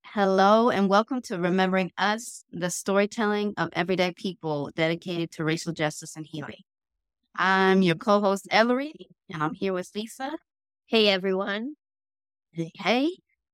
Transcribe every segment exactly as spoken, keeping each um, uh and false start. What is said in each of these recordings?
Hello and welcome to Remembering Us, the storytelling of everyday people dedicated to racial justice and healing. I'm your co-host Ellery, and I'm here with Lisa. Hey everyone. Hey.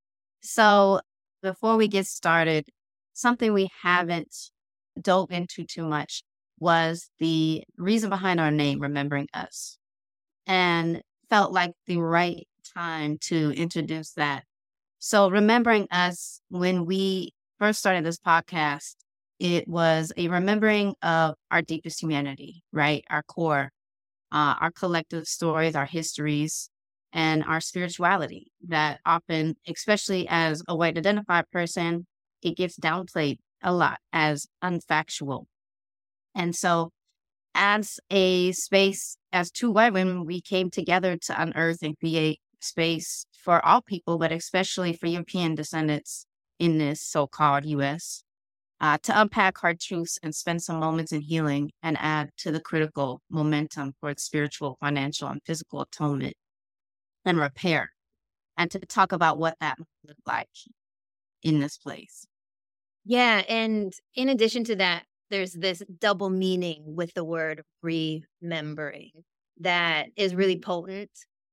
So before we get started, something we haven't dove into too much was the reason behind our name, Remembering Us, and felt like the right time to introduce that. So, remembering us when we first started this podcast, it was a remembering of our deepest humanity, right? Our core, uh, our collective stories, our histories, and our spirituality that often, especially as a white identified person, it gets downplayed a lot as unfactual. And so, as a space, as two white women, we came together to unearth and create space for all people, but especially for European descendants in this so-called U S, uh, to unpack hard truths and spend some moments in healing and add to the critical momentum for its spiritual, financial, and physical atonement and repair, and to talk about what that might look like in this place. Yeah, and in addition to that, there's this double meaning with the word remembering that is really potent.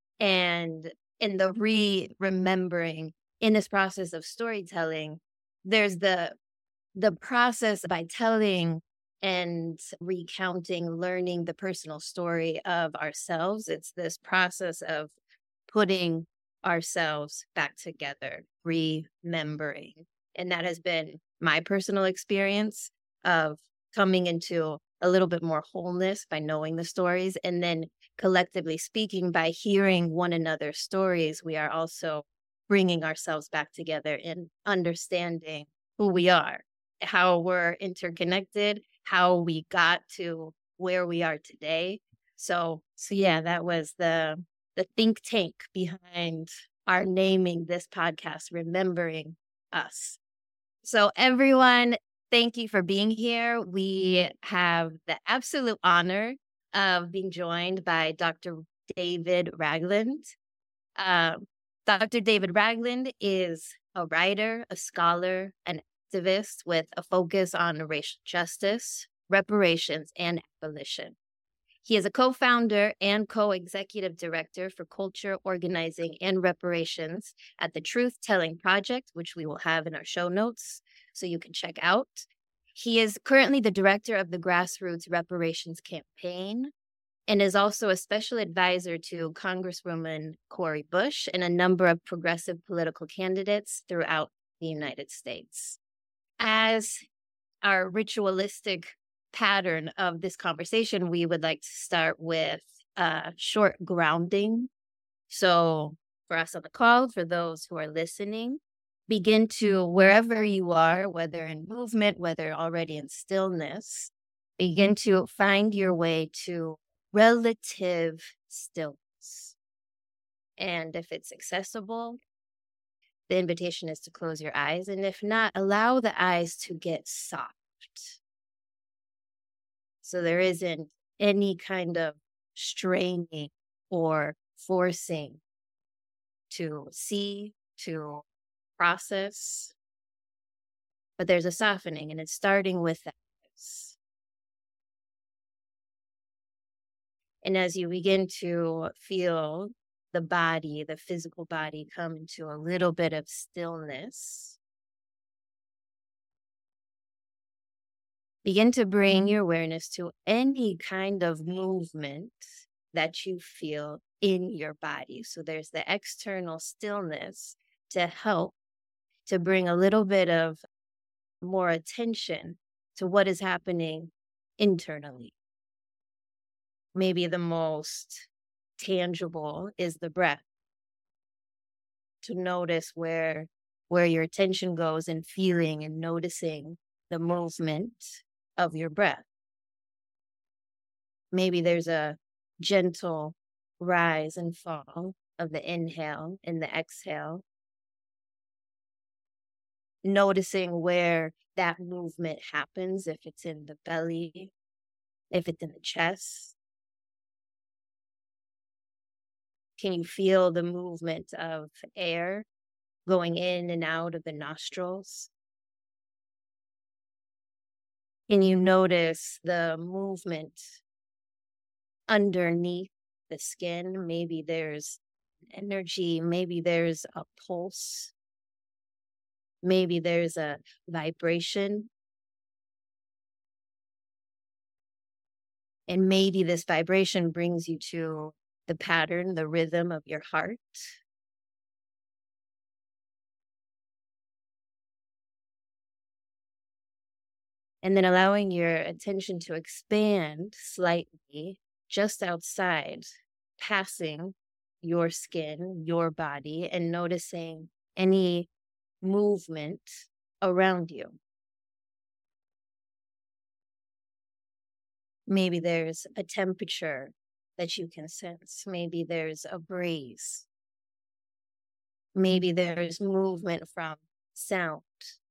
And in the re-remembering, in this process of storytelling, there's the the process by telling and recounting, learning the personal story of ourselves. It's this process of putting ourselves back together, remembering. And that has been my personal experience of coming into a little bit more wholeness by knowing the stories. And then collectively speaking, by hearing one another's stories, we are also bringing ourselves back together and understanding who we are, how we're interconnected, how we got to where we are today. So, so yeah, that was the the think tank behind our naming this podcast, Remembering Us. So, everyone, thank you for being here. We have the absolute honor of being joined by Doctor David Ragland. Um, Doctor David Ragland is a writer, a scholar, an activist with a focus on racial justice, reparations, and abolition. He is a co-founder and co-executive director for culture, organizing, and reparations at the Truth Telling Project, which we will have in our show notes so you can check out. He is currently the director of the Grassroots Reparations Campaign and is also a special advisor to Congresswoman Cori Bush and a number of progressive political candidates throughout the United States. As our ritualistic pattern of this conversation, we would like to start with a short grounding. So, for us on the call, for those who are listening, begin to, wherever you are, whether in movement, whether already in stillness, begin to find your way to relative stillness. And if it's accessible, the invitation is to close your eyes. And if not, allow the eyes to get soft. So there isn't any kind of straining or forcing to see, to process, but there's a softening, and it's starting with that. And as you begin to feel the body, the physical body, come into a little bit of stillness, begin to bring your awareness to any kind of movement that you feel in your body. So there's the external stillness to help to bring a little bit of more attention to what is happening internally. Maybe the most tangible is the breath. To notice where where your attention goes and feeling and noticing the movement of your breath. Maybe there's a gentle rise and fall of the inhale and the exhale. Noticing where that movement happens, if it's in the belly, if it's in the chest. Can you feel the movement of air going in and out of the nostrils. And you notice the movement underneath the skin. Maybe there's energy, maybe there's a pulse, maybe there's a vibration. And maybe this vibration brings you to the pattern, the rhythm of your heart. And then allowing your attention to expand slightly just outside, passing your skin, your body, and noticing any movement around you. Maybe there's a temperature that you can sense. Maybe there's a breeze. Maybe there's movement from sound.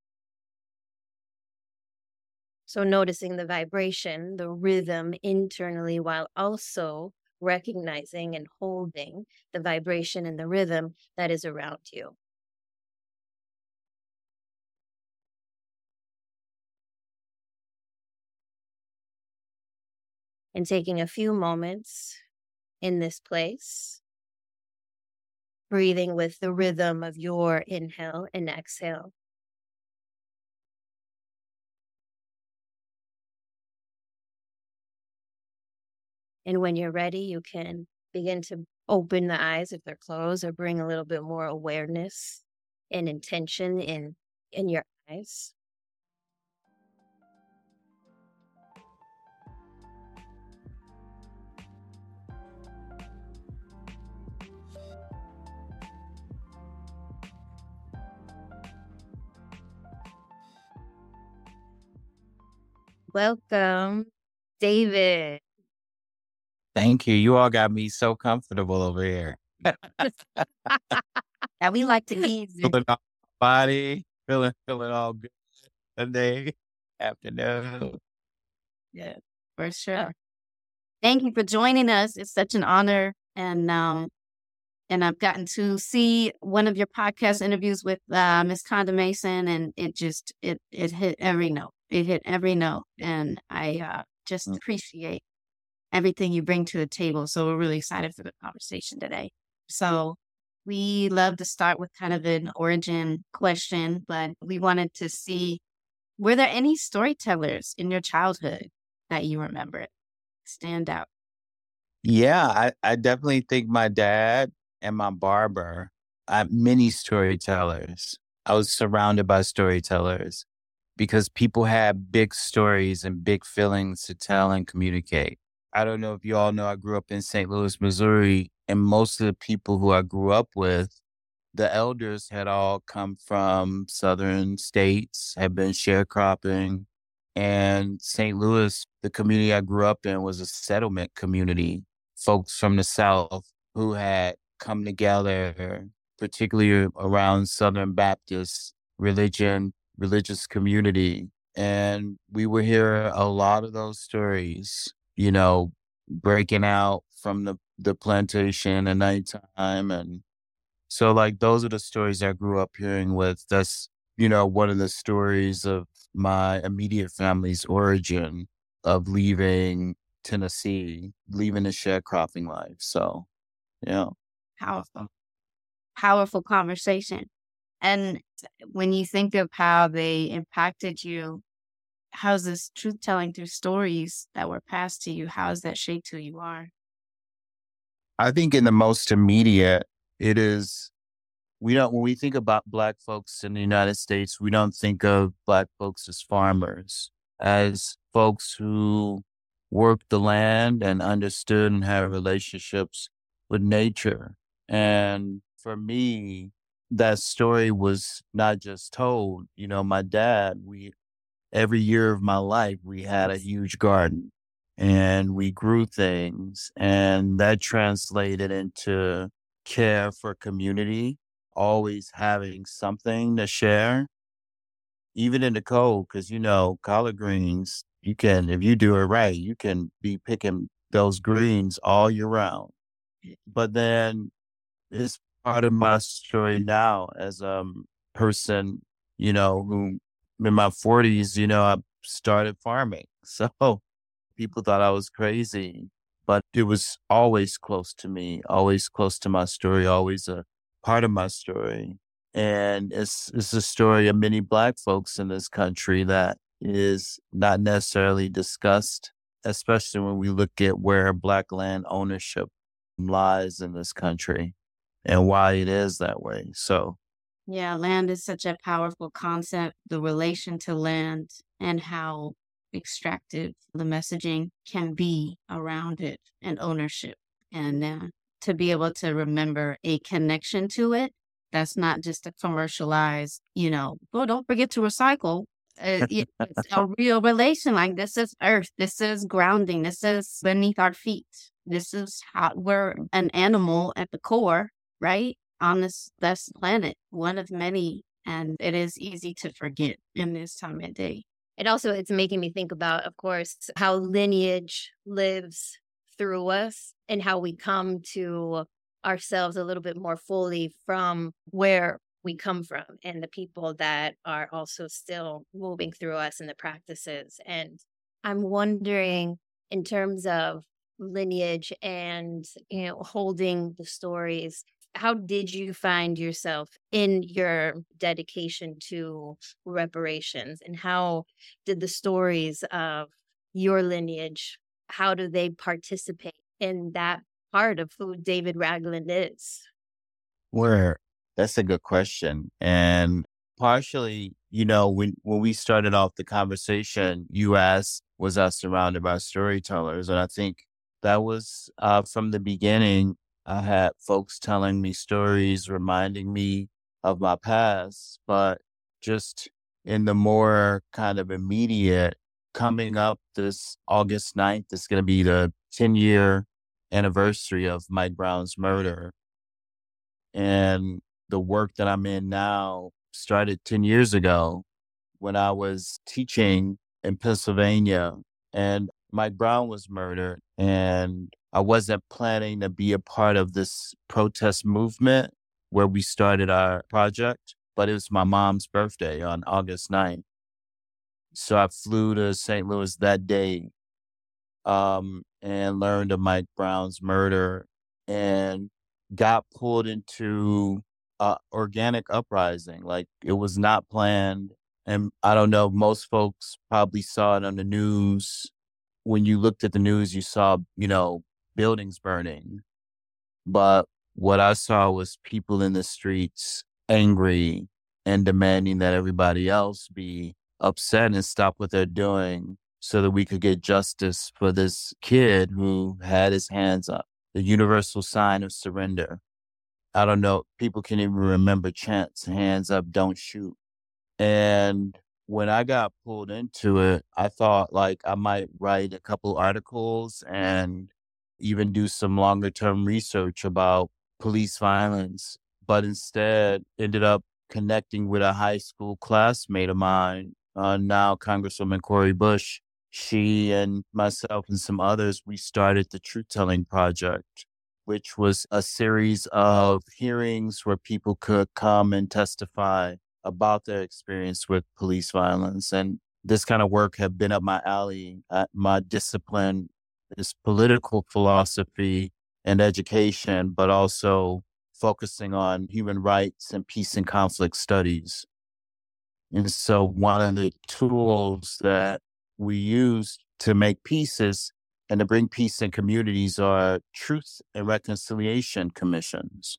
So noticing the vibration, the rhythm internally, while also recognizing and holding the vibration and the rhythm that is around you. And taking a few moments in this place, breathing with the rhythm of your inhale and exhale. And when you're ready, you can begin to open the eyes if they're closed, or bring a little bit more awareness and intention in, in your eyes. Welcome, David. Thank you. You all got me so comfortable over here. That we like to ease it. Feeling all body, feeling feeling all good Sunday afternoon. Yeah, for sure. Thank you for joining us. It's such an honor. And um, and I've gotten to see one of your podcast interviews with uh, Miss Conda Mason, and it just it it hit every note. It hit every note, and I uh, just Mm. appreciate everything you bring to the table. So we're really excited for the conversation today. So we love to start with kind of an origin question, but we wanted to see, were there any storytellers in your childhood that you remember stand out? Yeah, I, I definitely think my dad and my barber, I many storytellers. I was surrounded by storytellers because people had big stories and big feelings to tell and communicate. I don't know if you all know, I grew up in Saint Louis, Missouri, and most of the people who I grew up with, the elders had all come from southern states, had been sharecropping. And Saint Louis, the community I grew up in, was a settlement community. Folks from the South who had come together, particularly around Southern Baptist religion, religious community. And we would hear a lot of those stories, you know, breaking out from the, the plantation at nighttime. And so, like, those are the stories I grew up hearing with. That's, you know, one of the stories of my immediate family's origin of leaving Tennessee, leaving the sharecropping life. So, yeah. Powerful, powerful conversation. And when you think of how they impacted you, how's this truth telling through stories that were passed to you? How has that shaped who you are? I think in the most immediate, it is, we don't, when we think about Black folks in the United States, we don't think of Black folks as farmers, as folks who worked the land and understood and had relationships with nature. And for me, that story was not just told. You know, my dad, we, every year of my life, we had a huge garden and we grew things, and that translated into care for community, always having something to share, even in the cold, because, you know, collard greens, you can, if you do it right, you can be picking those greens all year round. But then it's part of my story now as a person, you know, who in my forties, you know, I started farming. So people thought I was crazy, but it was always close to me, always close to my story, always a part of my story. And it's it's a story of many Black folks in this country that is not necessarily discussed, especially when we look at where Black land ownership lies in this country and why it is that way. So, Yeah, land is such a powerful concept, the relation to land and how extractive the messaging can be around it and ownership. And uh, to be able to remember a connection to it, that's not just a commercialized, you know, oh, don't forget to recycle. Uh, it- it's a real relation. Like, this is earth, this is grounding, this is beneath our feet. This is how we're an animal at the core, right? On this this planet, one of many, and it is easy to forget in this time of day. It also, it's making me think about, of course, how lineage lives through us and how we come to ourselves a little bit more fully from where we come from and the people that are also still moving through us and the practices. And I'm wondering, in terms of lineage and, you know, holding the stories, how did you find yourself in your dedication to reparations, and how did the stories of your lineage, how do they participate in that part of who David Ragland is? where that's a good question. And partially, you know, when when we started off the conversation, you asked, was I surrounded by storytellers? And I think that was uh, from the beginning. I had folks telling me stories, reminding me of my past, but just in the more kind of immediate, coming up this August ninth is going to be the ten year anniversary of Mike Brown's murder. And the work that I'm in now started ten years ago when I was teaching in Pennsylvania and Mike Brown was murdered. And I wasn't planning to be a part of this protest movement where we started our project, but it was my mom's birthday on August ninth. So I flew to Saint Louis that day um, and learned of Mike Brown's murder and got pulled into uh, organic uprising. Like, it was not planned. And I don't know, most folks probably saw it on the news. When you looked at the news, you saw, you know, buildings burning. But what I saw was people in the streets angry and demanding that everybody else be upset and stop what they're doing so that we could get justice for this kid who had his hands up, the universal sign of surrender. I don't know, people can even remember chants, hands up, don't shoot. And when I got pulled into it, I thought like I might write a couple articles and even do some longer term research about police violence, but instead ended up connecting with a high school classmate of mine, uh, now Congresswoman Cori Bush. She and myself and some others, we started the Truth Telling Project, which was a series of hearings where people could come and testify about their experience with police violence. And this kind of work had been up my alley. Uh, my discipline is political philosophy and education, but also focusing on human rights and peace and conflict studies. And so one of the tools that we use to make pieces and to bring peace in communities are truth and reconciliation commissions.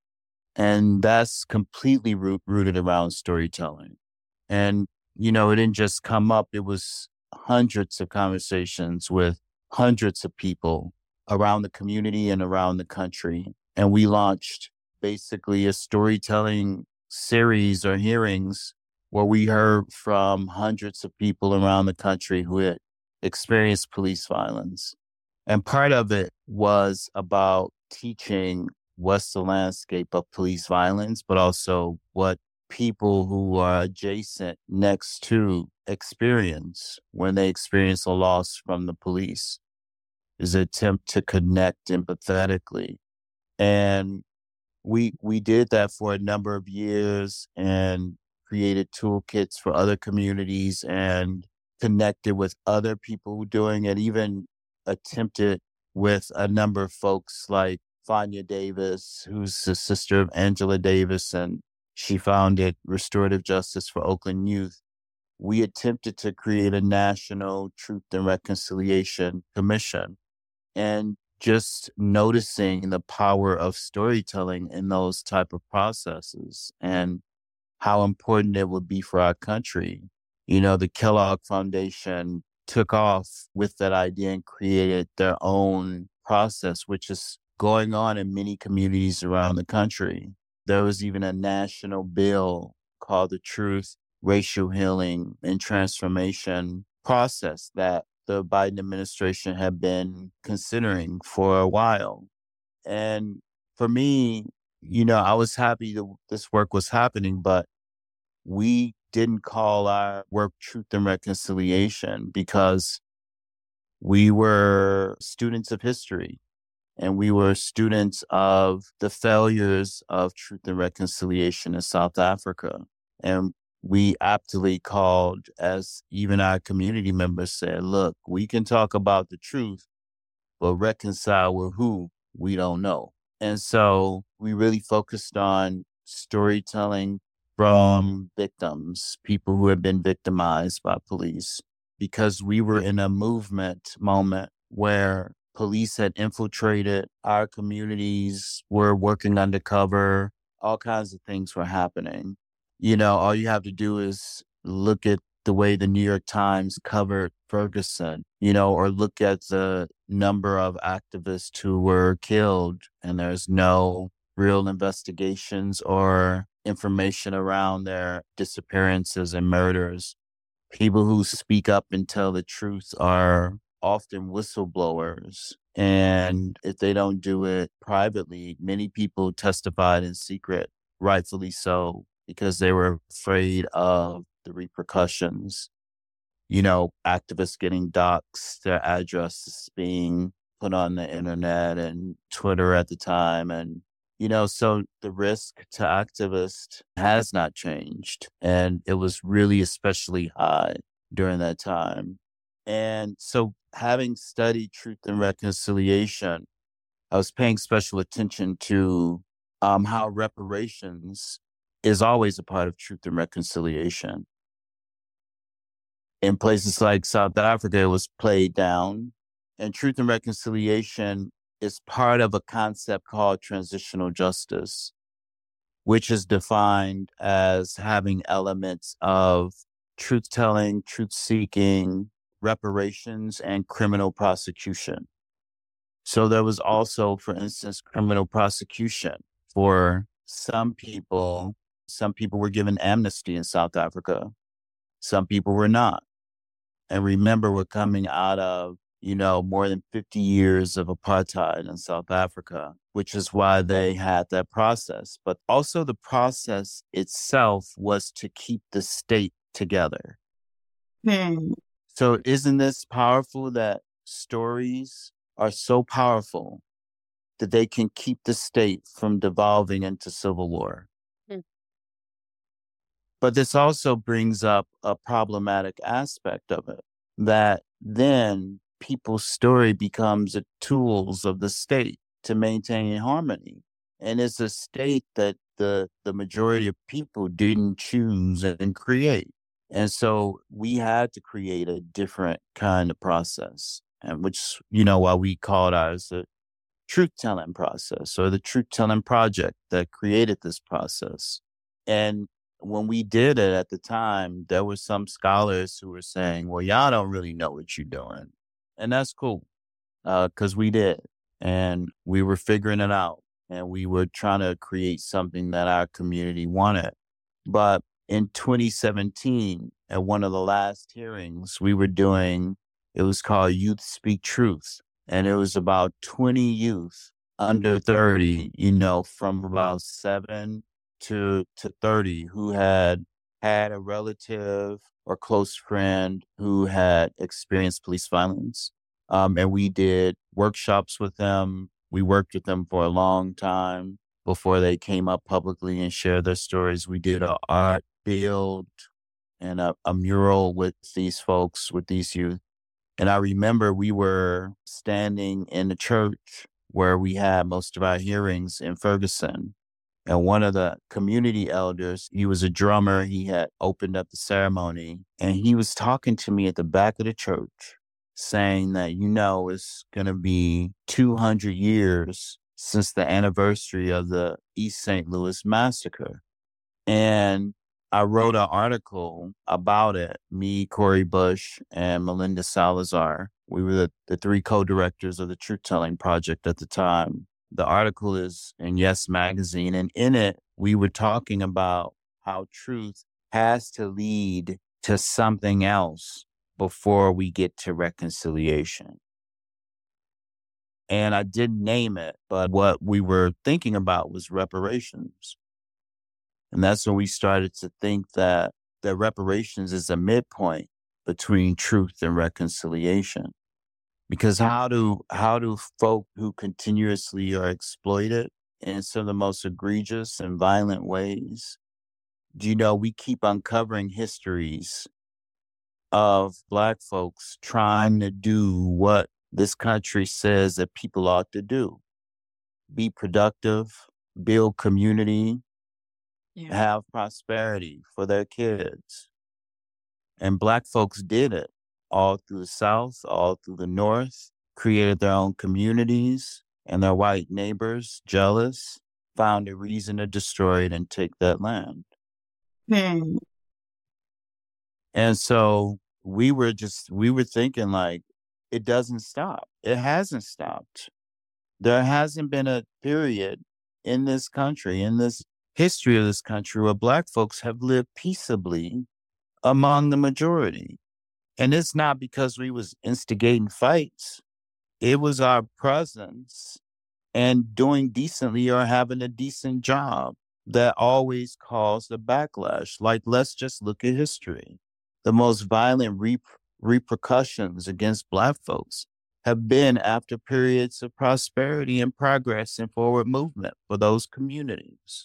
And that's completely root, rooted around storytelling. And, you know, it didn't just come up, it was hundreds of conversations with hundreds of people around the community and around the country. And we launched basically a storytelling series or hearings where we heard from hundreds of people around the country who had experienced police violence. And part of it was about teaching what's the landscape of police violence, but also what people who are adjacent next to experience when they experience a loss from the police, is an attempt to connect empathetically. And we we did that for a number of years and created toolkits for other communities and connected with other people doing it, even attempted with a number of folks like Fania Davis, who's the sister of Angela Davis, and she founded Restorative Justice for Oakland Youth. We attempted to create a national Truth and Reconciliation Commission, and just noticing the power of storytelling in those type of processes and how important it would be for our country. You know, the Kellogg Foundation took off with that idea and created their own process, which is going on in many communities around the country. There was even a national bill called the Truth, Racial Healing, and Transformation process that the Biden administration had been considering for a while. And for me, you know, I was happy that this work was happening, but we didn't call our work Truth and Reconciliation because we were students of history and we were students of the failures of Truth and Reconciliation in South Africa. And we aptly called, as even our community members said, look, we can talk about the truth, but reconcile with who, we don't know. And so we really focused on storytelling from victims, people who have been victimized by police, because we were in a movement moment where police had infiltrated our communities, were working undercover, all kinds of things were happening. You know, all you have to do is look at the way the New York Times covered Ferguson, you know, or look at the number of activists who were killed, and there's no real investigations or information around their disappearances and murders. People who speak up and tell the truth are often whistleblowers. And if they don't do it privately, many people testified in secret, rightfully so, because they were afraid of the repercussions. You know, activists getting doxxed, their addresses being put on the internet and Twitter at the time. And, you know, so the risk to activists has not changed. And it was really especially high during that time. And so having studied Truth and Reconciliation, I was paying special attention to um, how reparations is always a part of Truth and Reconciliation. In places like South Africa, it was played down. And Truth and Reconciliation is part of a concept called transitional justice, which is defined as having elements of truth-telling, truth-seeking, reparations, and criminal prosecution. So there was also, for instance, criminal prosecution for some people. Some people were given amnesty in South Africa. Some people were not. And remember, we're coming out of, you know, more than fifty years of apartheid in South Africa, which is why they had that process. But also the process itself was to keep the state together. Hmm. So isn't this powerful that stories are so powerful that they can keep the state from devolving into civil war? Hmm. But this also brings up a problematic aspect of it, that then people's story becomes the tools of the state to maintain harmony. And it's a state that the, the majority of people didn't choose and create. And so we had to create a different kind of process, and which, you know, why we called ours the truth-telling process, or the truth-telling project that created this process. And when we did it at the time, there were some scholars who were saying, well, y'all don't really know what you're doing. And that's cool, because uh, we did. And we were figuring it out. And we were trying to create something that our community wanted. But in twenty seventeen, at one of the last hearings we were doing, it was called Youth Speak Truth. And it was about twenty youth under thirty, you know, from about seven to, to thirty, who had had a relative or close friend who had experienced police violence. Um, and we did workshops with them. We worked with them for a long time, before they came up publicly and shared their stories. We did a art build and a, a mural with these folks, with these youth. And I remember we were standing in the church where we had most of our hearings in Ferguson. And one of the community elders, he was a drummer. He had opened up the ceremony, and he was talking to me at the back of the church saying that, you know, it's going to be two hundred years since the anniversary of the East Saint Louis massacre. And I wrote an article about it, me, Corey Bush, and Melinda Salazar. We were the, the three co-directors of the Truth Telling Project at the time. The article is in Yes Magazine, and in it, we were talking about how truth has to lead to something else before we get to reconciliation. And I didn't name it, but what we were thinking about was reparations. And that's when we started to think that, that reparations is a midpoint between truth and reconciliation. Because how do how do folk who continuously are exploited in some of the most egregious and violent ways, do you know, we keep uncovering histories of Black folks trying to do what this country says that people ought to do. Be productive, build community, yeah. have prosperity for their kids. And Black folks did it all through the South, all through the North, created their own communities, and their white neighbors, jealous, found a reason to destroy it and take that land. Hmm. And so we were just, we were thinking like, it doesn't stop. It hasn't stopped. There hasn't been a period in this country, in this history of this country, where Black folks have lived peaceably among the majority. And it's not because we was instigating fights. It was our presence and doing decently or having a decent job that always caused a backlash. Like, let's just look at history. The most violent re- repercussions against Black folks have been after periods of prosperity and progress and forward movement for those communities.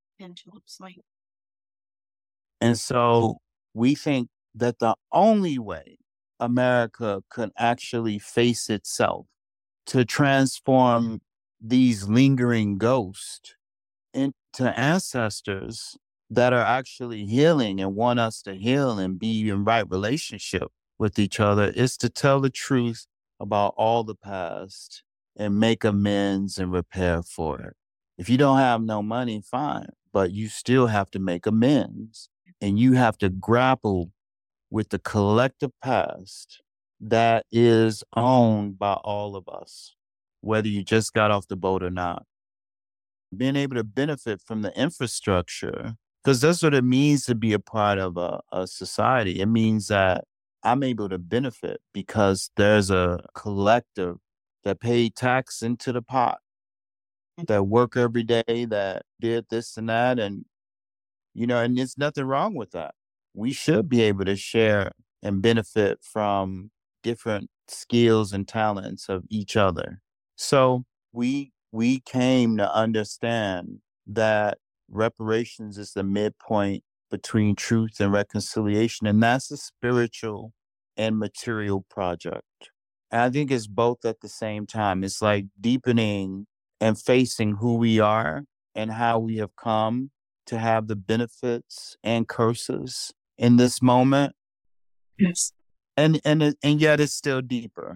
And so we think that the only way America could actually face itself to transform these lingering ghosts into ancestors that are actually healing and want us to heal and be in right relationship with each other is to tell the truth about all the past and make amends and repair for it. If you don't have no money, fine, but you still have to make amends, and you have to grapple with the collective past that is owned by all of us, whether you just got off the boat or not. Being able to benefit from the infrastructure, because that's what it means to be a part of a, a society. It means that I'm able to benefit because there's a collective that paid tax into the pot, that work every day, that did this and that. And, you know, and there's nothing wrong with that. We should be able to share and benefit from different skills and talents of each other. So we we came to understand that reparations is the midpoint between truth and reconciliation, and that's a spiritual and material project. And I think it's both at the same time. It's like deepening and facing who we are and how we have come to have the benefits and curses in this moment. Yes. And and it- and yet it's still deeper.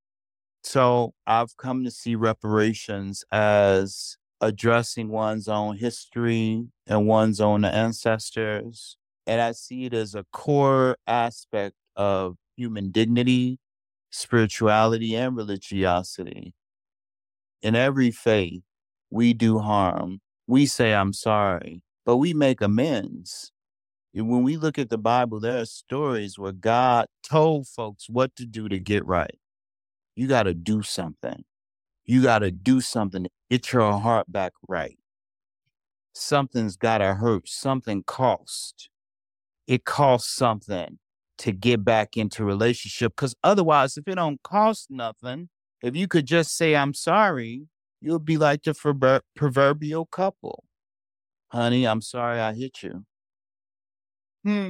So I've come to see reparations as addressing one's own history and one's own ancestors. And I see it as a core aspect of human dignity, spirituality, and religiosity. In every faith, we do harm. We say, I'm sorry, but we make amends. And when we look at the Bible, there are stories where God told folks what to do to get right. You got to do something. You got to do something to get your heart back right. Something's got to hurt. Something cost. It costs something to get back into relationship. Because otherwise, if it don't cost nothing, if you could just say, I'm sorry, You'll be like the prover- proverbial couple. Honey, I'm sorry I hit you. Hmm.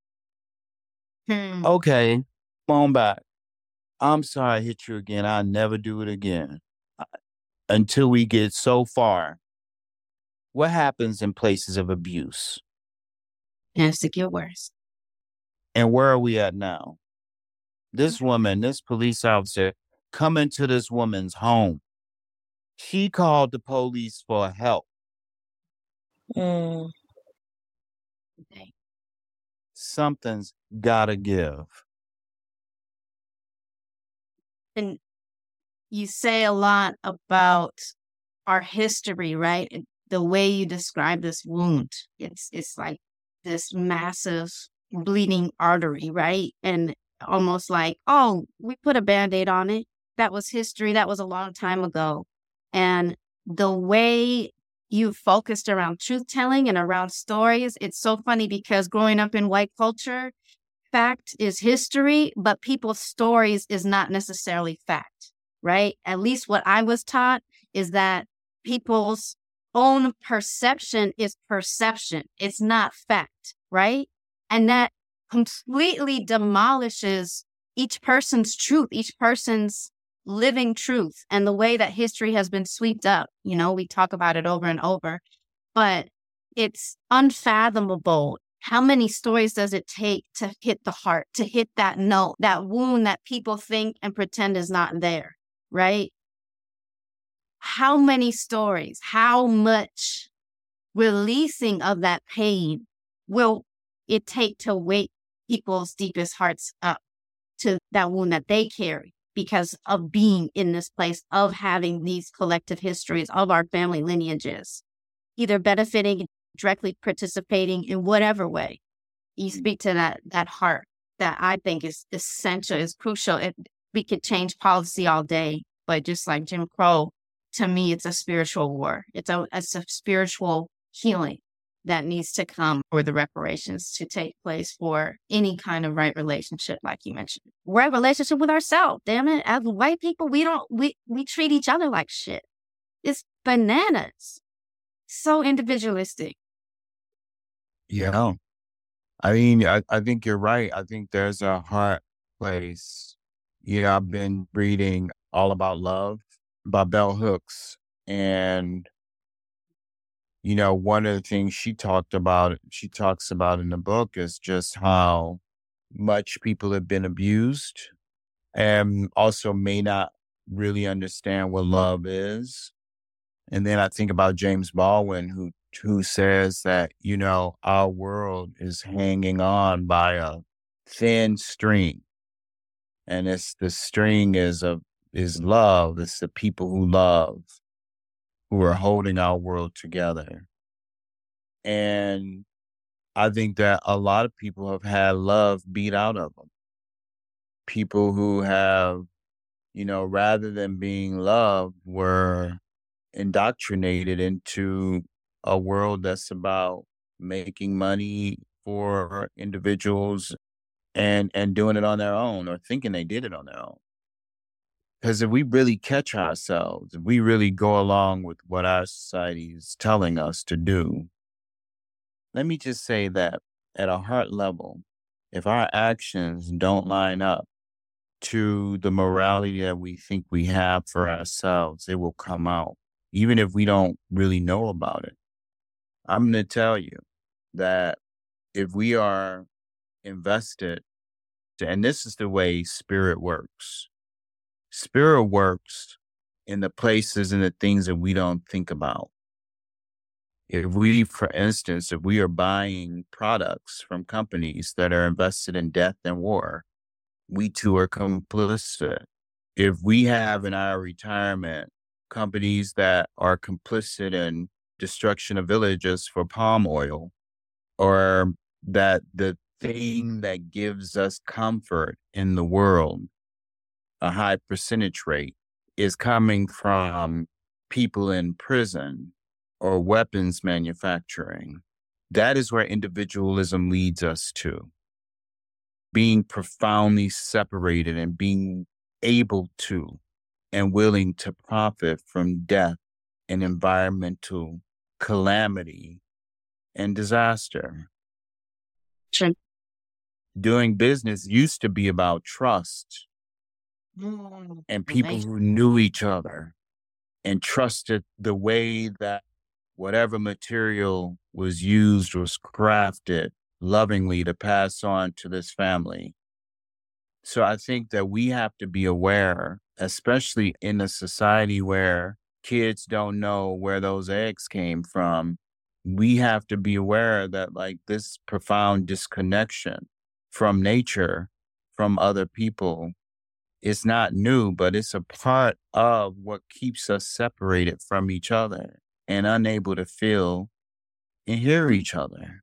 Hmm. Okay, come on back. I'm sorry I hit you again. I'll never do it again. Uh, Until we get so far. What happens in places of abuse? And it's to get worse. And where are we at now? This woman, this police officer, come into this woman's home. She called the police for help. Mm. Okay. Something's gotta give. And you say a lot about our history, right? And the way you describe this wound, it's it's like this massive bleeding artery, right? And almost like, oh, we put a band-aid on it. That was history. That was a long time ago. And the way you focused around truth telling and around stories, it's so funny because growing up in white culture, fact is history, but people's stories is not necessarily fact, right? At least what I was taught is that people's own perception is perception. It's not fact, right? And that completely demolishes each person's truth, each person's living truth, and the way that history has been swept up. You know, we talk about it over and over, but it's unfathomable. How many stories does it take to hit the heart, to hit that note, that wound that people think and pretend is not there, right? How many stories, how much releasing of that pain will it take to wake people's deepest hearts up to that wound that they carry because of being in this place, of having these collective histories of our family lineages, either benefiting, directly participating in whatever way. You speak to that that heart that I think is essential, is crucial. It, we could change policy all day, but just like Jim Crow, to me, it's a spiritual war. It's a, it's a spiritual healing that needs to come for the reparations to take place for any kind of right relationship, like you mentioned. Right relationship with ourselves, damn it. As white people, we don't, we, we treat each other like shit. It's bananas. So individualistic. Yeah. I mean, I, I think you're right. I think there's a heart place. Yeah, I've been reading All About Love by Bell Hooks. And, you know, one of the things she talked about, she talks about in the book is just how much people have been abused and also may not really understand what love is. And then I think about James Baldwin, who who says that, you know, our world is hanging on by a thin string. And it's the string is of is love. It's the people who love who are holding our world together. And I think that a lot of people have had love beat out of them. People who have, you know, rather than being loved, were indoctrinated into a world that's about making money for individuals and and doing it on their own or thinking they did it on their own. Because if we really catch ourselves, if we really go along with what our society is telling us to do, let me just say that at a heart level, if our actions don't line up to the morality that we think we have for ourselves, it will come out, even if we don't really know about it. I'm going to tell you that if we are invested, and this is the way spirit works, spirit works in the places and the things that we don't think about. If we, for instance, if we are buying products from companies that are invested in death and war, we too are complicit. If we have in our retirement companies that are complicit in destruction of villages for palm oil, or that the thing that gives us comfort in the world, a high percentage rate, is coming from people in prison or weapons manufacturing, that is where individualism leads us to. Being profoundly separated and being able to and willing to profit from death an environmental calamity and disaster. Sure. Doing business used to be about trust and people who knew each other and trusted the way that whatever material was used was crafted lovingly to pass on to this family. So I think that we have to be aware, especially in a society where kids don't know where those eggs came from. We have to be aware that like this profound disconnection from nature, from other people, it's not new, but it's a part of what keeps us separated from each other and unable to feel and hear each other.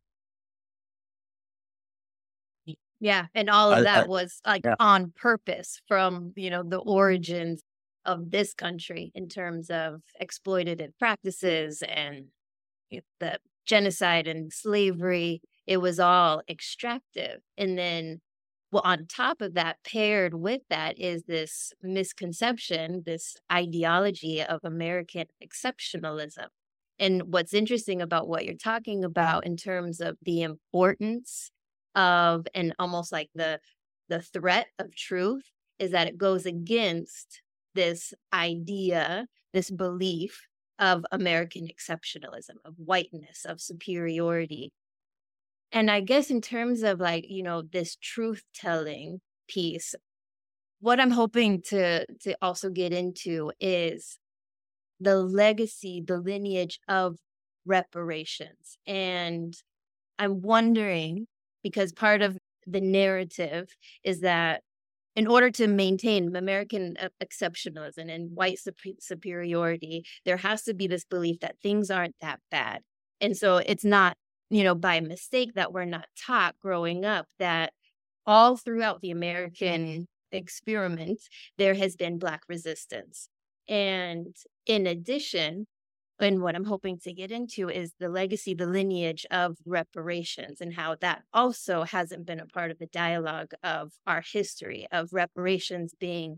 Yeah. And all of I, that I, was like yeah, on purpose from, you know, the origins of this country in terms of exploitative practices and y- the genocide and slavery. It was all extractive. And then, well, on top of that, paired with that is this misconception, this ideology of American exceptionalism. And what's interesting about what you're talking about in terms of the importance of and almost like the the threat of truth is that it goes against this idea, this belief of American exceptionalism, of whiteness, of superiority. And I guess in terms of like, you know, this truth telling piece, what I'm hoping to to also get into is the legacy, the lineage of reparations. And I'm wondering, because part of the narrative is that in order to maintain American uh, exceptionalism and white supe- superiority, there has to be this belief that things aren't that bad. And so it's not, you know, by mistake that we're not taught growing up that all throughout the American experiment, there has been Black resistance. And in addition, and what I'm hoping to get into is the legacy, the lineage of reparations, and how that also hasn't been a part of the dialogue of our history of reparations being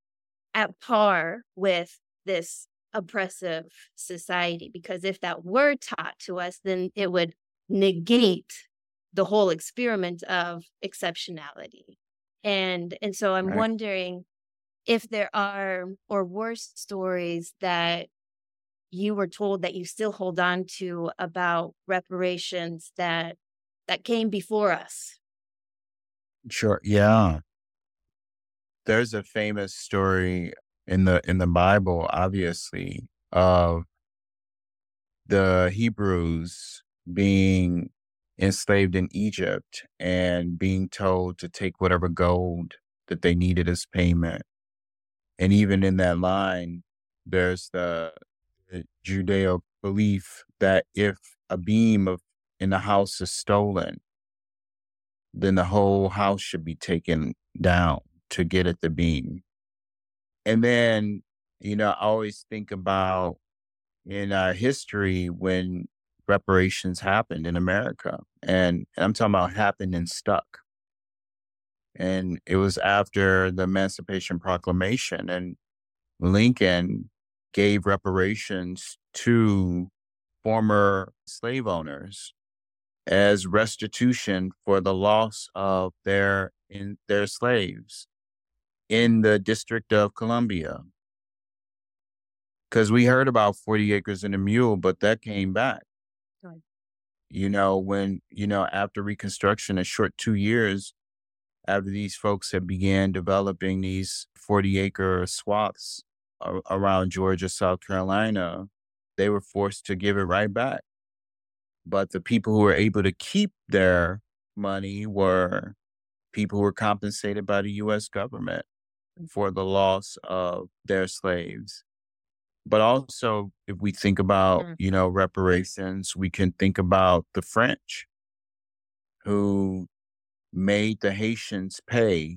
at par with this oppressive society. Because if that were taught to us, then it would negate the whole experiment of exceptionality. And and so I'm right. wondering if there are or worse stories that you were told that you still hold on to about reparations that that came before us. Sure. Yeah. There's a famous story in the in the Bible, obviously, of the Hebrews being enslaved in Egypt and being told to take whatever gold that they needed as payment. And even in that line, there's the, the Judeo belief that if a beam of in the house is stolen, then the whole house should be taken down to get at the beam. And then, you know, I always think about in our history when reparations happened in America. And I'm talking about happened and stuck. And it was after the Emancipation Proclamation, and Lincoln gave reparations to former slave owners as restitution for the loss of their in their slaves in the District of Columbia. Because we heard about forty acres and a mule, but that came back. Right. You know, when, you know, after Reconstruction, a short two years after these folks had began developing these forty acre swaths a- around Georgia, South Carolina, they were forced to give it right back. But the people who were able to keep their money were people who were compensated by the U S government for the loss of their slaves. But also, if we think about, Mm. you know, reparations, we can think about the French who made the Haitians pay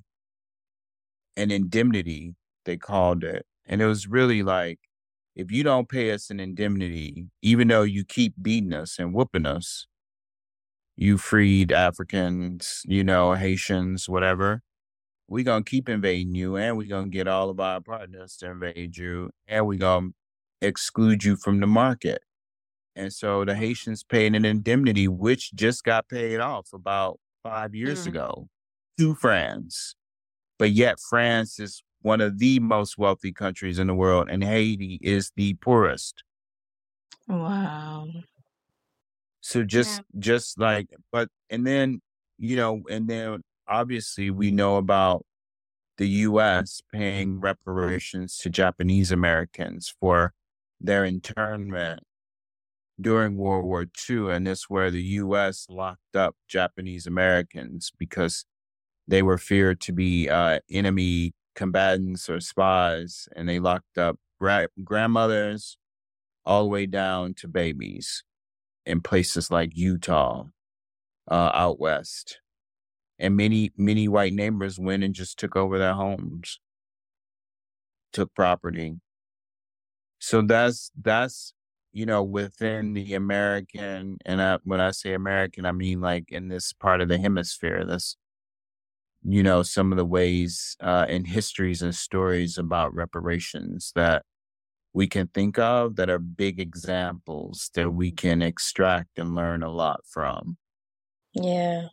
an indemnity, they called it. And it was really like, if you don't pay us an indemnity, even though you keep beating us and whooping us, you freed Africans, you know, Haitians, whatever, we gonna keep invading you, and we gonna get all of our partners to invade you, and we gonna exclude you from the market. And so the Haitians paid an indemnity, which just got paid off about five years Mm. ago to France. But yet France is one of the most wealthy countries in the world, and Haiti is the poorest. Wow. So Yeah. just just like, but and then, you know, and then obviously we know about the U S paying reparations to Japanese Americans for their internment during World War Two. And this where the U S locked up Japanese Americans because they were feared to be uh, enemy combatants or spies. And they locked up gra- grandmothers all the way down to babies in places like Utah, uh, out west. And many, many white neighbors went and just took over their homes, took property. So that's, that's, you know, within the American, and I, when I say American, I mean like in this part of the hemisphere, that's, you know, some of the ways uh, and histories and stories about reparations that we can think of that are big examples that we can extract and learn a lot from. Yeah.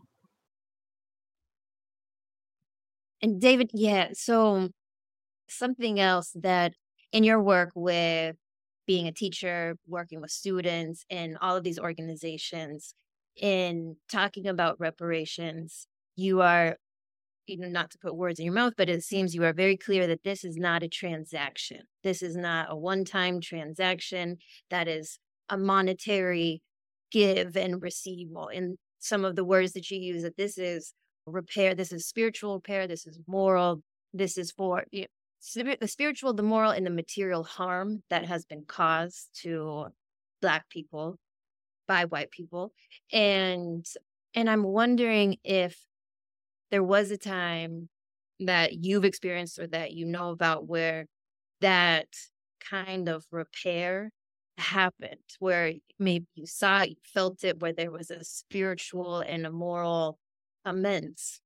And David, yeah, so something else that in your work with being a teacher, working with students and all of these organizations, in talking about reparations, you are, you know, not to put words in your mouth, but it seems you are very clear that this is not a transaction. This is not a one-time transaction that is a monetary give and receive. Well, in some of the words that you use, that this is repair, this is spiritual repair, this is moral, this is for you know, spirit- the spiritual, the moral, and the material harm that has been caused to Black people by white people. And and I'm wondering if there was a time that you've experienced or that you know about where that kind of repair happened, where maybe you saw it, you felt it, where there was a spiritual and a moral amends.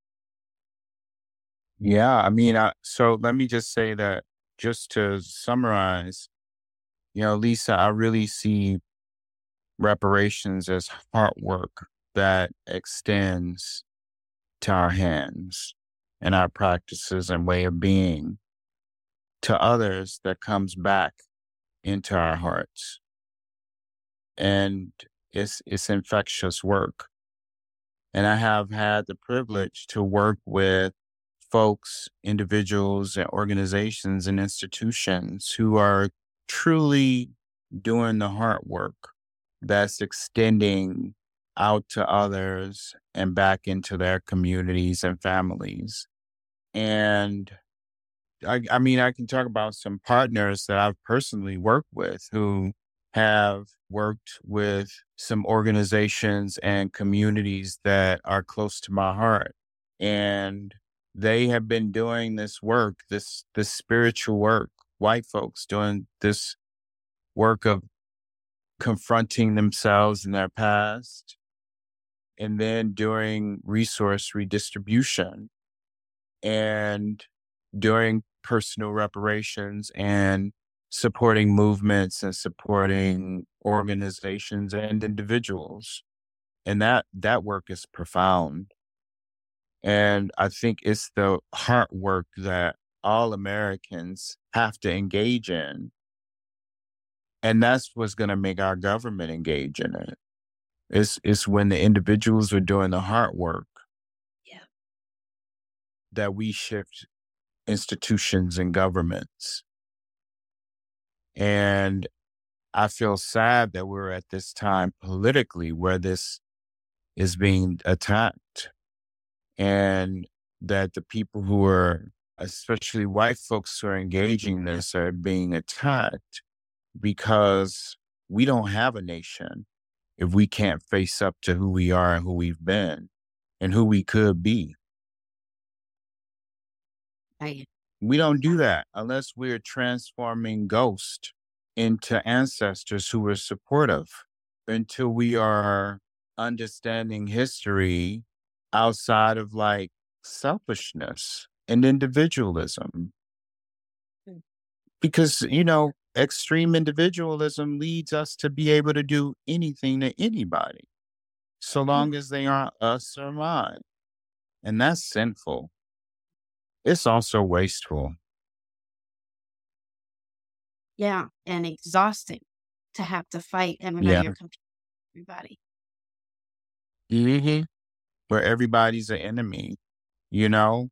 Yeah, I mean, I, so let me just say that just to summarize, you know, Lisa, I really see reparations as hard work that extends to our hands and our practices and way of being to others that comes back into our hearts. And it's it's infectious work. And I have had the privilege to work with folks, individuals, and organizations and institutions who are truly doing the hard work that's extending out to others and back into their communities and families. And I, I mean, I can talk about some partners that I've personally worked with who have worked with some organizations and communities that are close to my heart. And they have been doing this work, this this spiritual work, white folks doing this work of confronting themselves in their past and then doing resource redistribution and doing personal reparations and supporting movements and supporting organizations and individuals. And that that work is profound. And I think it's the hard work that all Americans have to engage in. And that's what's going to make our government engage in it. It's, it's when the individuals are doing the hard work Yeah. that we shift institutions and governments. And I feel sad that we're at this time politically where this is being attacked and that the people who are, especially white folks who are engaging in this, are being attacked because we don't have a nation if we can't face up to who we are and who we've been and who we could be. Right. We don't do that unless we're transforming ghosts into ancestors who are supportive, until we are understanding history outside of like selfishness and individualism. Mm. Because, you know, extreme individualism leads us to be able to do anything to anybody, so long as they aren't us or mine. And that's sinful. It's also wasteful. Yeah, and exhausting to have to fight every night Yeah. you're competing with everybody. hmm Where everybody's an enemy, you know?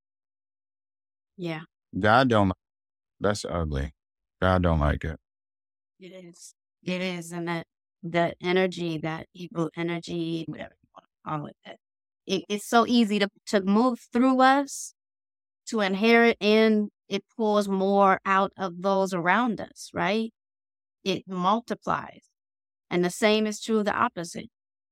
Yeah, God don't like that's ugly. God don't like it. it is. It is. And that that energy, that evil energy, whatever you want to call it, that it, it's so easy to, to move through us, to inherit, and it pulls more out of those around us, right? It multiplies. And the same is true of the opposite.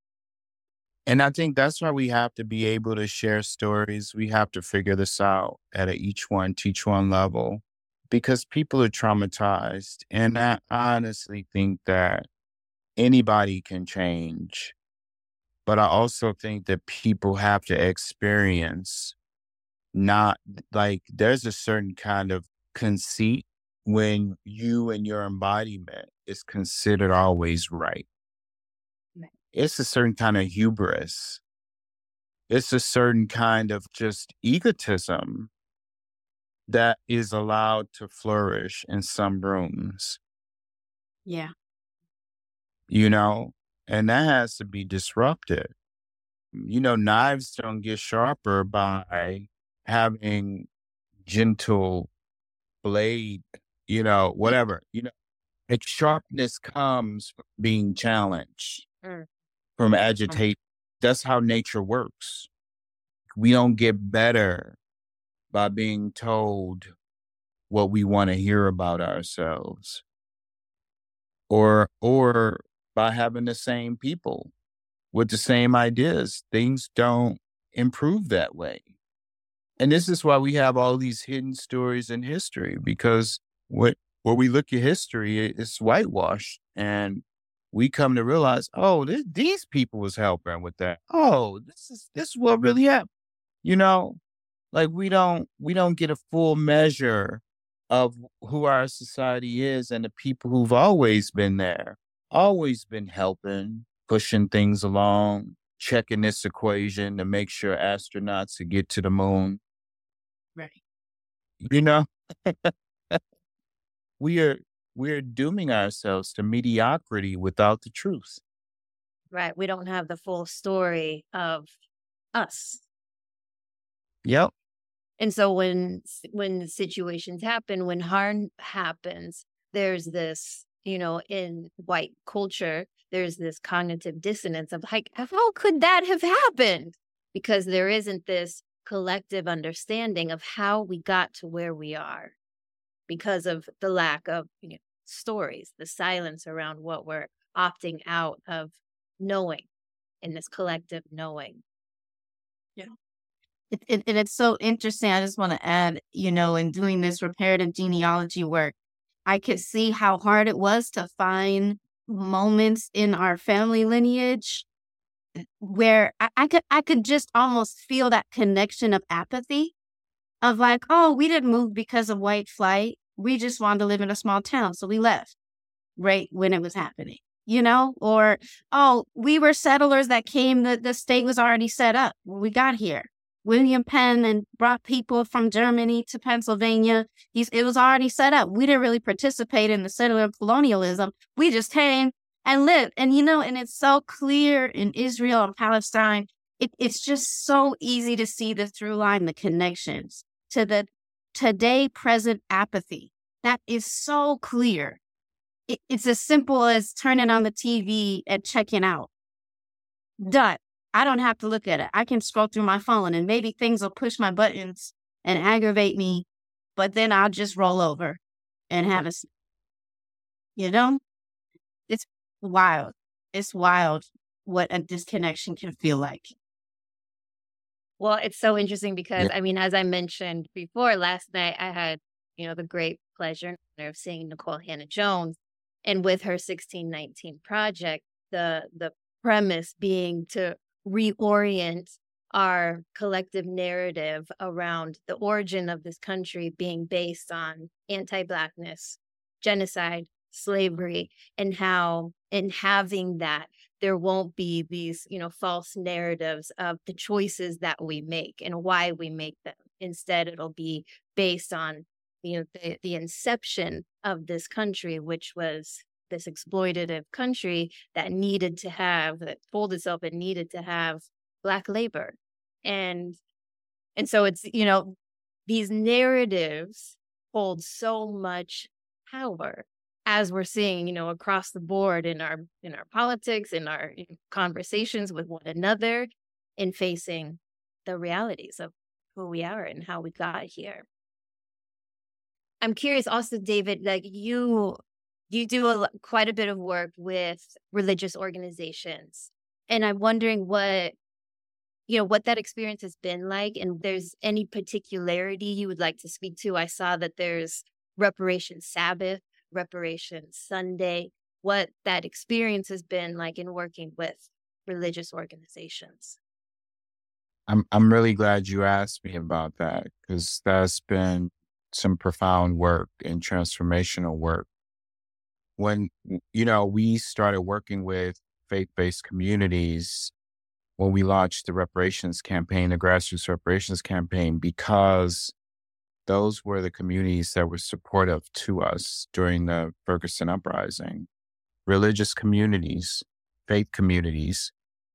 And I think that's why we have to be able to share stories. We have to figure this out at a each one, teach one level, because people are traumatized. And I honestly think that anybody can change. But I also think that people have to experience not like there's a certain kind of conceit when you and your embodiment is considered always right. Right. It's a certain kind of hubris. It's a certain kind of just egotism that is allowed to flourish in some rooms, Yeah. you know, and that has to be disrupted. You know, knives don't get sharper by having gentle blade, you know, whatever, you know, like sharpness comes from being challenged, Mm. from agitation. That's how nature works. We don't get better by being told what we want to hear about ourselves, or or by having the same people with the same ideas. Things don't improve that way. And this is why we have all these hidden stories in history, because what when we look at history, it- it's whitewashed, and we come to realize, oh, th- these people was helping with that. Oh, this is this is what really happened. You know, like we don't we don't get a full measure of who our society is and the people who've always been there, always been helping, pushing things along, checking this equation to make sure astronauts could get to the moon. Right. You know, we are we're dooming ourselves to mediocrity without the truth. Right. We don't have the full story of us. Yep. And so when s- when situations happen, when harm happens, there's this, you know, in white culture, there's this cognitive dissonance of like, how could that have happened? Because there isn't this collective understanding of how we got to where we are because of the lack of, you know, stories, the silence around what we're opting out of knowing in this collective knowing. It, it, and it's so interesting. I just want to add, you know, in doing this reparative genealogy work, I could see how hard it was to find moments in our family lineage where I, I could I could just almost feel that connection of apathy of like, oh, we didn't move because of white flight. We just wanted to live in a small town, so we left right when it was happening, you know? Or, oh, we were settlers that came, the, the state was already set up when we got here. William Penn and brought people from Germany to Pennsylvania. He's, it was already set up. We didn't really participate in the settler colonialism. We just came and lived. And, you know, and it's so clear in Israel and Palestine. It, it's just so easy to see the through line, the connections to the today present apathy. That is so clear. It, it's as simple as turning on the T V and checking out. Done. I don't have to look at it. I can scroll through my phone and maybe things will push my buttons and aggravate me, but then I'll just roll over and have a, s- you know, it's wild. It's wild what a disconnection can feel like. Well, it's so interesting because, Yeah. I mean, as I mentioned before, last night I had, you know, the great pleasure and honor of seeing Nicole Hannah Jones, and with her sixteen nineteen project, the the premise being to reorient our collective narrative around the origin of this country being based on anti-Blackness, genocide, slavery, and how in having that, there won't be these, you know, false narratives of the choices that we make and why we make them. Instead, it'll be based on, you know, the, the inception of this country, which was this exploitative country that needed to have, that told itself it needed to have Black labor. And and so it's, you know, these narratives hold so much power, as we're seeing, you know, across the board in our in our politics, in our you know, conversations with one another, in facing the realities of who we are and how we got here. I'm curious also, David, like you you do a, lo- quite a bit of work with religious organizations. And I'm wondering what, you know, what that experience has been like, and if there's any particularity you would like to speak to. I saw that there's Reparation Sabbath, Reparation Sunday, what that experience has been like in working with religious organizations. I'm I'm really glad you asked me about that because that's been some profound work and transformational work. When you know we started working with faith-based communities when we launched the reparations campaign, the grassroots reparations campaign, because those were the communities that were supportive to us during the Ferguson uprising, religious communities, faith communities.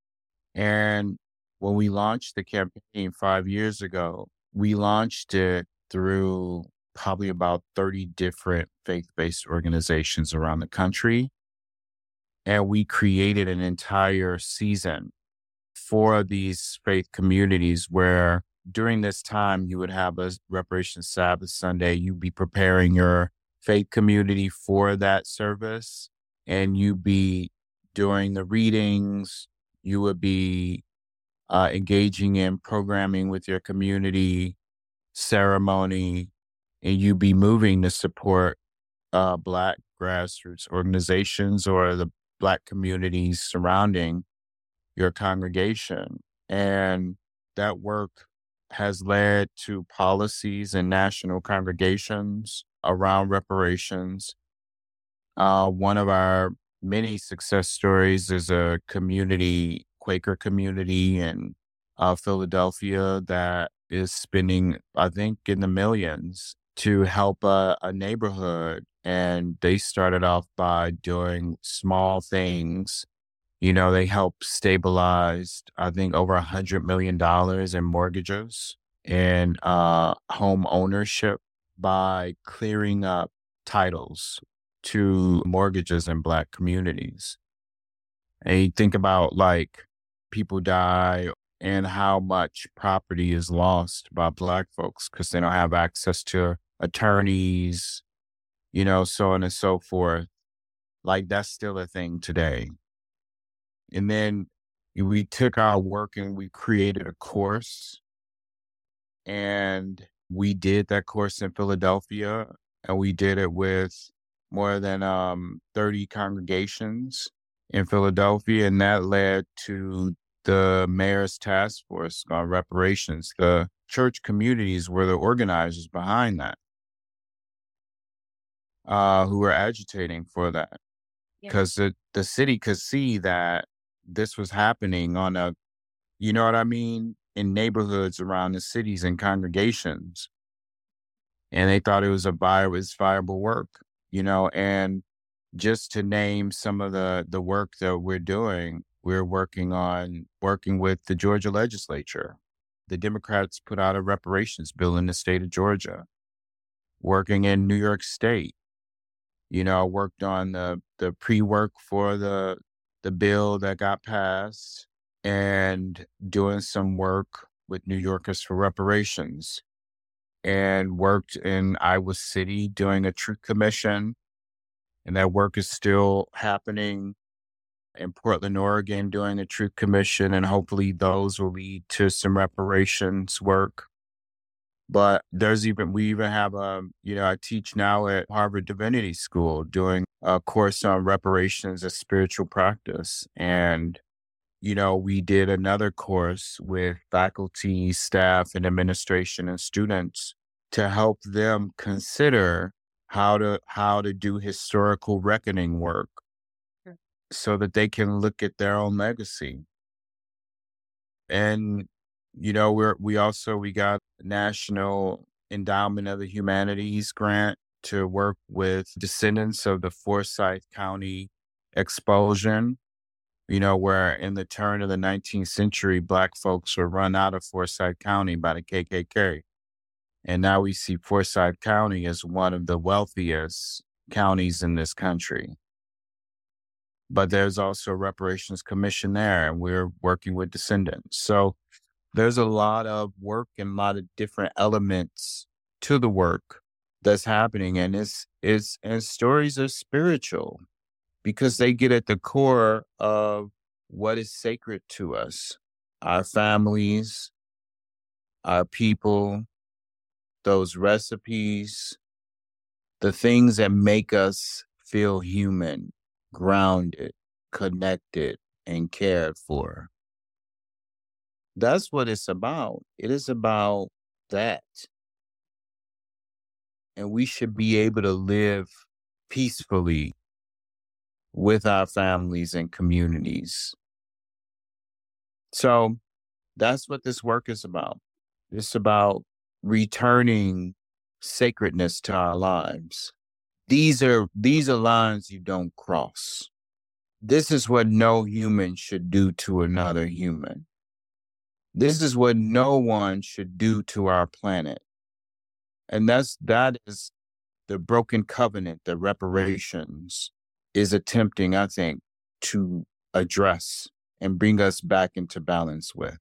And when we launched the campaign five years ago, we launched it through probably about thirty different faith-based organizations around the country. And we created an entire season for these faith communities where during this time you would have a Reparation Sabbath Sunday. You'd be preparing your faith community for that service, and you'd be doing the readings. You would be uh, engaging in programming with your community, ceremony, and you'd be moving to support uh, Black grassroots organizations or the Black communities surrounding your congregation. And that work has led to policies and national congregations around reparations. Uh, one of our many success stories is a community, Quaker community in uh, Philadelphia that is spending, I think, in the millions to help a, a neighborhood. And they started off by doing small things. You know, they helped stabilize, I think, over a hundred million dollars in mortgages and uh, home ownership by clearing up titles to mortgages in Black communities. And you think about like people die and how much property is lost by Black folks because they don't have access to attorneys, you know, so on and so forth. Like that's still a thing today. And then we took our work and we created a course, and we did that course in Philadelphia, and we did it with more than um, thirty congregations in Philadelphia. And that led to the mayor's task force on reparations. The church communities were the organizers behind that, uh, who were agitating for that. Yeah. Because the, the city could see that this was happening on a, you know what I mean, in neighborhoods around the cities and congregations. And they thought it was a vi- was viable work, you know, and just to name some of the, the work that we're doing, we're working on working with the Georgia legislature. The Democrats put out a reparations bill in the state of Georgia, working in New York State. You know, I worked on the, the pre-work for the the bill that got passed and doing some work with New Yorkers for Reparations, and worked in Iowa City doing a truth commission. And that work is still happening in Portland, Oregon, doing a truth commission. And hopefully those will lead to some reparations work. But there's even, we even have, a, you know, I teach now at Harvard Divinity School doing a course on reparations as spiritual practice. And, you know, we did another course with faculty, staff, and administration and students to help them consider how to how to do historical reckoning work Mm. so that they can look at their own legacy. And you know, we're we also we got National Endowment of the Humanities grant to work with descendants of the Forsyth County expulsion, you know, where in the turn of the nineteenth century, Black folks were run out of Forsyth County by the K K K. And now we see Forsyth County as one of the wealthiest counties in this country. But there's also a reparations commission there, and we're working with descendants. So there's a lot of work and a lot of different elements to the work that's happening. And it's, it's, and stories are spiritual because they get at the core of what is sacred to us, our families, our people, those recipes, the things that make us feel human, grounded, connected, and cared for. That's what it's about. It is about that. And we should be able to live peacefully with our families and communities. So that's what this work is about. It's about returning sacredness to our lives. These are these are lines you don't cross. This is what no human should do to another human. This is what no one should do to our planet. And that's that is the broken covenant that reparations is attempting, I think, to address and bring us back into balance with.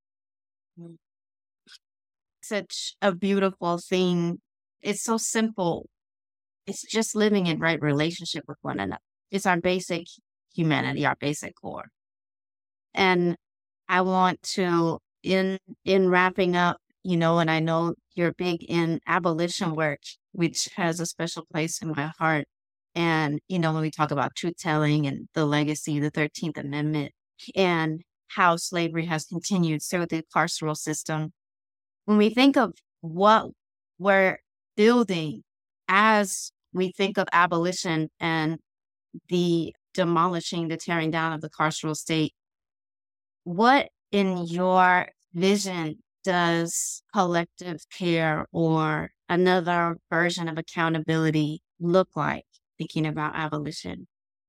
Such a beautiful thing. It's so simple. It's just living in right relationship with one another. It's our basic humanity, our basic core. And I want to, in in wrapping up, you know, and I know you're big in abolition work, which has a special place in my heart. And, you know, when we talk about truth telling and the legacy, the thirteenth Amendment, and how slavery has continued through the carceral system, when we think of what we're building as we think of abolition and the demolishing, the tearing down of the carceral state, what in your vision does collective care or another version of accountability look like, thinking about abolition?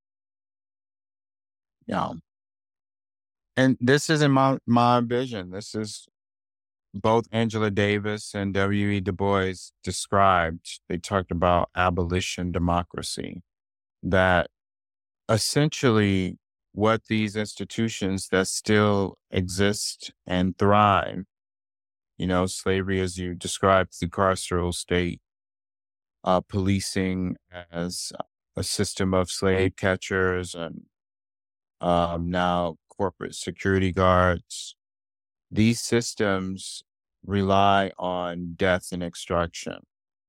Yeah. And this isn't my, my vision. This is both Angela Davis and W E Du Bois described. They talked about abolition democracy, that essentially what these institutions that still exist and thrive, you know, slavery as you described, the carceral state, uh, policing as a system of slave catchers and um, now corporate security guards. These systems rely on death and extraction.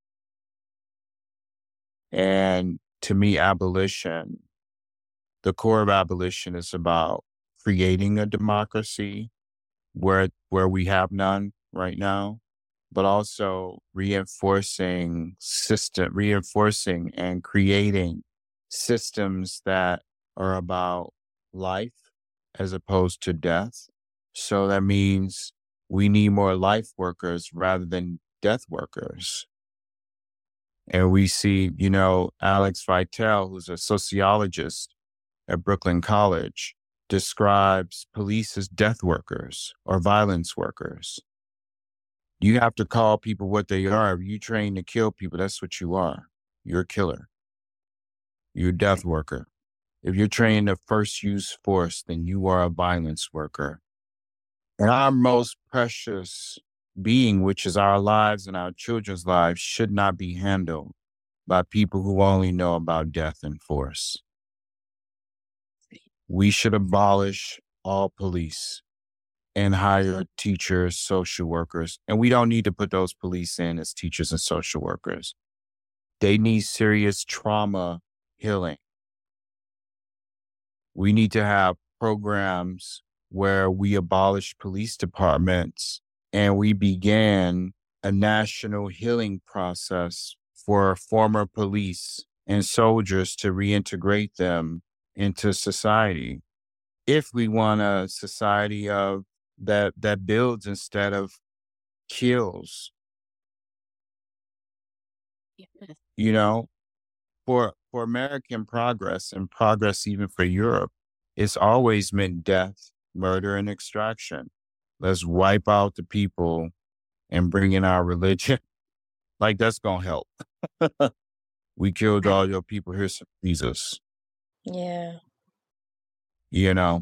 And to me, abolition, the core of abolition is about creating a democracy where where we have none right now, but also reinforcing system, reinforcing and creating systems that are about life as opposed to death. So that means we need more life workers rather than death workers. And we see, you know, Alex Vitale, who's a sociologist at Brooklyn College, describes police as death workers or violence workers. You have to call people what they are. If you train to kill people, that's what you are. You're a killer. You're a death worker. If you're trained to first use force, then you are a violence worker. And our most precious being, which is our lives and our children's lives, should not be handled by people who only know about death and force. We should abolish all police and hire teachers, social workers. And we don't need to put those police in as teachers and social workers. They need serious trauma healing. We need to have programs where we abolish police departments and we began a national healing process for former police and soldiers to reintegrate them into society. If we want a society of that that builds instead of kills, Yes. you know, for for American progress and progress even for Europe, it's always meant death, murder, and extraction. Let's wipe out the people and bring in our religion. Like that's gonna help. We killed Right. all your people. Here's some Jesus. Yeah. You know.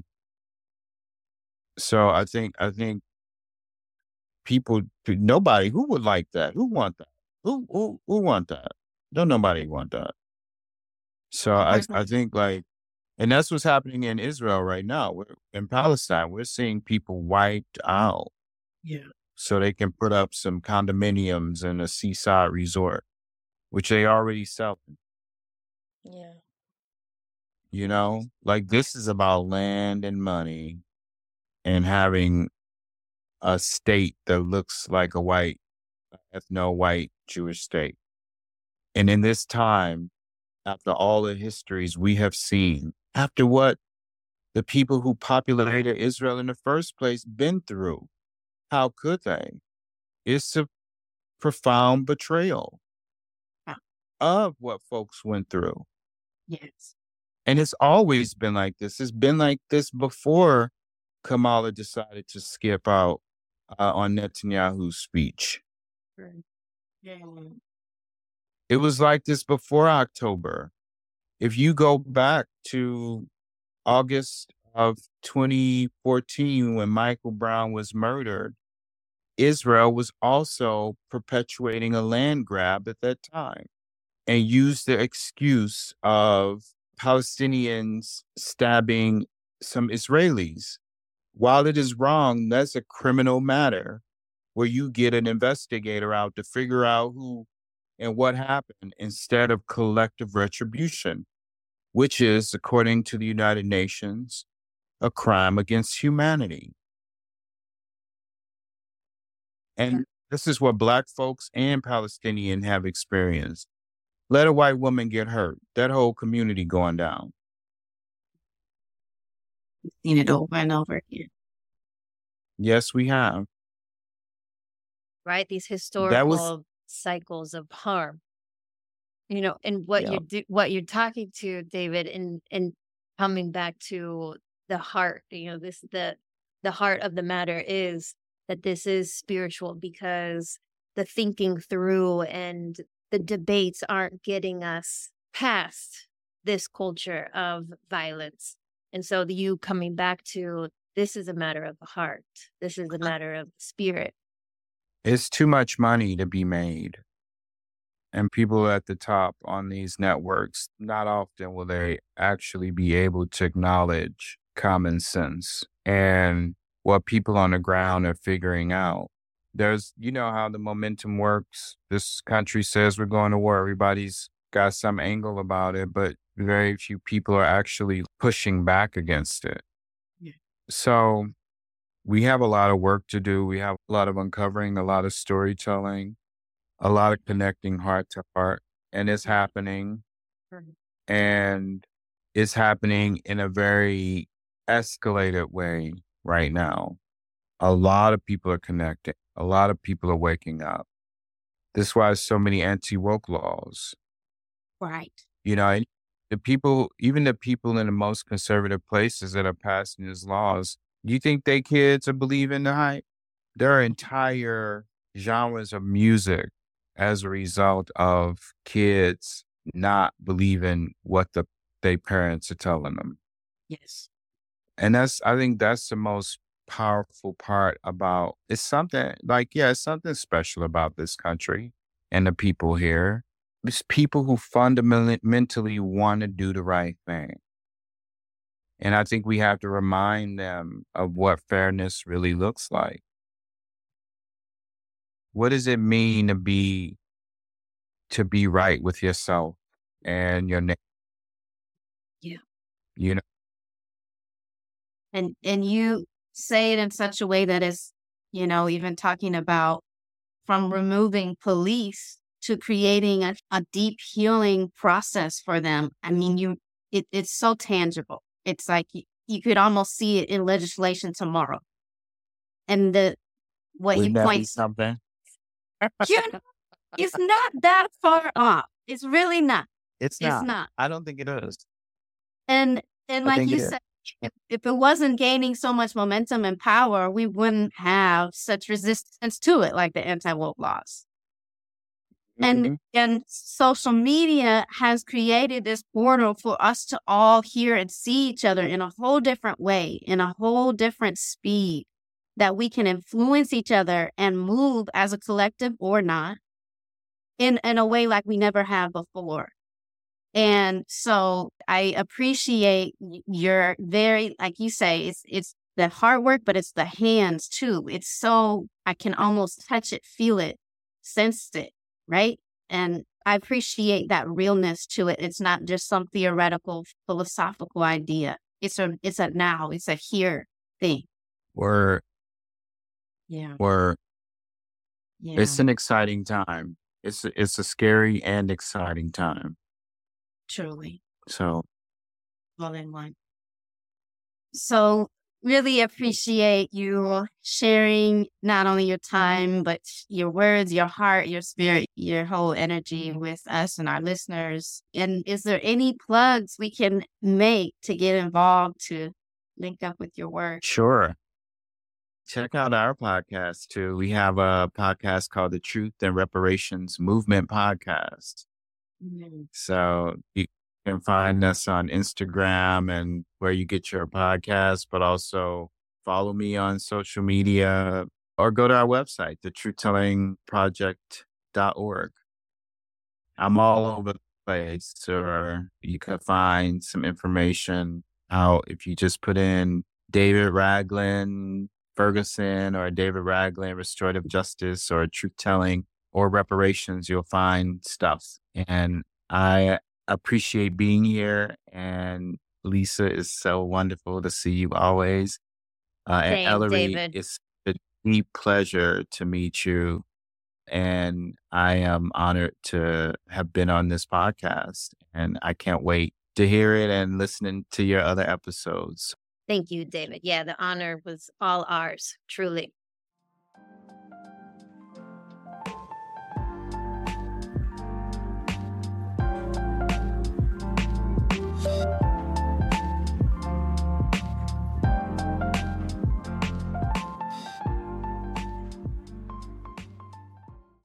So I think I think people, nobody who would like that. Who want that? Who who who want that? Don't nobody want that. So I I Right. think like, and that's what's happening in Israel right now. We're in Palestine. We're seeing people wiped out Yeah. so they can put up some condominiums and a seaside resort, which they already sell. Yeah. You know, like this is about land and money and having a state that looks like a white, ethno white Jewish state. And in this time, after all the histories we have seen, after what the people who populated Israel in the first place been through, how could they? It's a profound betrayal Ah, of what folks went through. yes. And it's always been like this. It's been like this before Kamala decided to skip out uh, on Netanyahu's speech. Right. Yeah. It was like this before October. If you go back to August of twenty fourteen, when Michael Brown was murdered, Israel was also perpetuating a land grab at that time and used the excuse of Palestinians stabbing some Israelis. While it is wrong, that's a criminal matter where you get an investigator out to figure out who and what happened instead of collective retribution, which is, according to the United Nations, a crime against humanity. And this is what Black folks and Palestinians have experienced. Let a white woman get hurt, that whole community going down. We've seen it over and over again. Yes, we have. Right? These That was, historical cycles of harm. You know, and what yeah. you're do, what you're talking to, David, and and coming back to the heart. You know, this the the heart of the matter is that this is spiritual, because the thinking through and the debates aren't getting us past this culture of violence. And so the, you coming back to, this is a matter of the heart. This is a matter of the spirit. It's too much money to be made. And people at the top on these networks, not often will they actually be able to acknowledge common sense and what people on the ground are figuring out. There's, you know how the momentum works. This country says we're going to war. Everybody's got some angle about it, but very few people are actually pushing back against it. Yeah. So we have a lot of work to do. We have a lot of uncovering, a lot of storytelling, a lot of connecting heart to heart. And it's happening. Right. And it's happening in a very escalated way right now. A lot of people are connecting. A lot of people are waking up. This is why there's so many anti-woke laws. Right. You know, and the people, even the people in the most conservative places that are passing these laws, do you think they kids are believing the hype? There are entire genres of music as a result of kids not believing what the their parents are telling them. Yes. And that's, I think that's the most powerful part about, it's something like, yeah, it's something special about this country and the people here. It's people who fundamentally want to do the right thing. And I think we have to remind them of what fairness really looks like. What does it mean to be, to be right with yourself and your neighbor? Yeah. You know, And and you say it in such a way that is, you know, even talking about from removing police to creating a, a deep healing process for them. I mean, you it, it's so tangible. It's like you, you could almost see it in legislation tomorrow. And the what you Wouldn't that be point, something? you know, it's not that far off. It's really not. It's It's not. not. I don't think it is. And and I like think you it is. said, if, if it wasn't gaining so much momentum and power, we wouldn't have such resistance to it, like the anti-woke laws. And Mhm. and social media has created this portal for us to all hear and see each other in a whole different way, in a whole different speed, that we can influence each other and move as a collective or not in, in a way like we never have before. And so I appreciate y- your very, like you say, it's it's the hard work, but it's the hands too. It's so I can almost touch it, feel it, sense it, right? And I appreciate that realness to it. It's not just some theoretical, philosophical idea. It's a it's a now, it's a here thing. We're Yeah, we're yeah, it's an exciting time. It's a, it's a scary and exciting time. truly. So All in one. So really appreciate you sharing not only your time, but your words, your heart, your spirit, your whole energy with us and our listeners. And is there any plugs we can make to get involved to link up with your work? sure. Check out our podcast too. We have a podcast called the Truth and Reparations Movement Podcast. Mhm. So you can find us on Instagram and where you get your podcast, but also follow me on social media or go to our website, the truth telling project dot org. I'm all over the place, or you can find some information out if you just put in David Ragland Ferguson or David Ragland Restorative Justice or Truth Telling or Reparations, you'll find stuff. And I appreciate being here. And Lisa, is so wonderful to see you always. Uh, and Same, Ellery, David. it's a deep pleasure to meet you. And I am honored to have been on this podcast. And I can't wait to hear it and listening to your other episodes. Thank you, David. Yeah, the honor was all ours, truly.